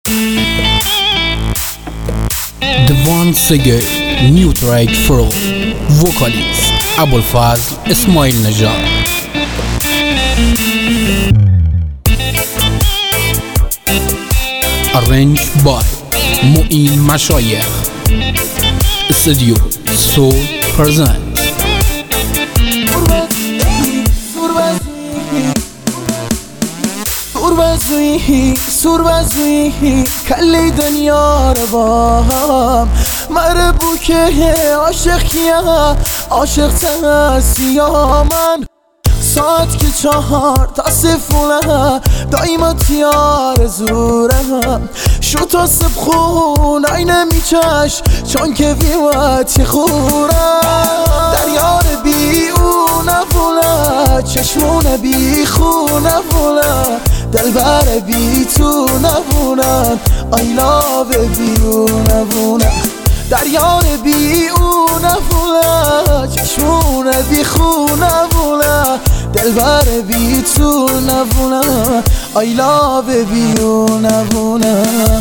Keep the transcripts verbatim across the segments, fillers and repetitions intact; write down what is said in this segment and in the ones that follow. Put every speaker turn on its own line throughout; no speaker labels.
The one singer new track for vocalist Abulfazl Ismail Najjar. Arranged by Mu'in Mashayekh. Studio Soul present.
سور سور بزوی کلی دنیا رو با هم مربو که عاشق کیا عاشق تنسی یا من ساعت که چهار تا سفونه دایما تیار زورم شو تا سب خون اینه میچش چون که بیواتی خورم دریار بی اون نبوله چشمونه بی خون نبوله دلبر بی تو نبونم I love بی اون نبونم دریار بی اون نبوله چشمونه بی خون نبوله دلبر بی تو نبونم I love بی اون نبونم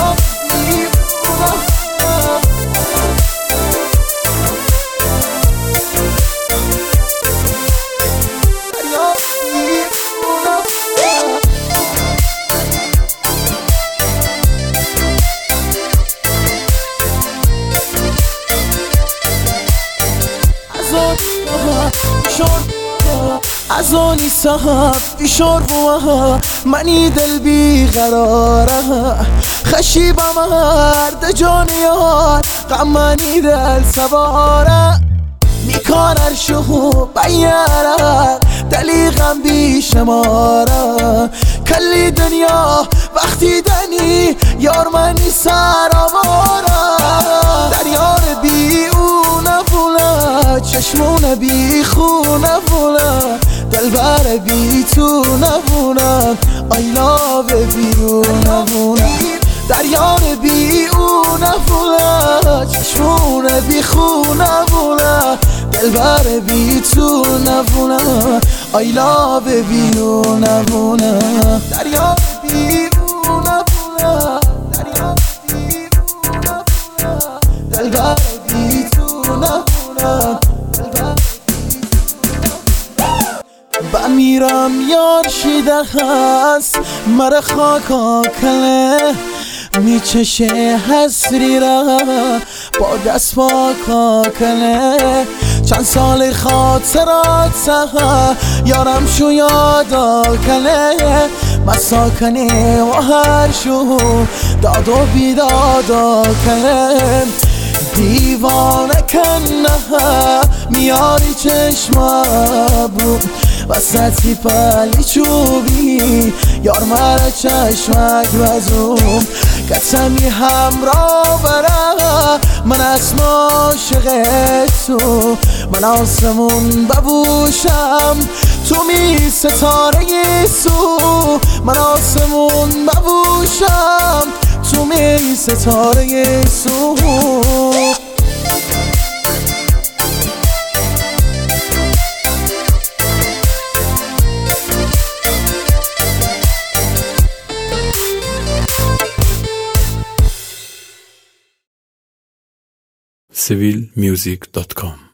از آنی صاحب بیشار بوها منی دل بی قراره خشیبم هرد جانیار غم منی دل سواره میکانر شو بیاره دلی غم بی شماره کلی دنیا وقتی دنی یار منی سراماره دریار بی اون نبوله چشمونه بی خون نبوله دلبر بی تو نبونم I love بی اون نبونم دریار بی اون نبوله چشمونه بی خون نبوله دلبر بی تو نبونم I love بی اون نبونم دریار بی اون نبوله دریار بی اون نبوله دلبر بی تو نبونم بمیرم یار شیده هست مر خاکا کله میچشه حسری را با دست پاکا کله چند سال خاطرات سها یارم شو یادا کله مساکنه و هر شو داد و بیدادا کله دیوانه کنه میاری چشما بود وسطی پلی چوبی یار مرا چشمک وزوم کتمی همراه برا من اسم عاشق تو من آسمون ببوشم تو می ستاره یسو من آسمون ببوشم تو می ستاره یسو
civil music dot com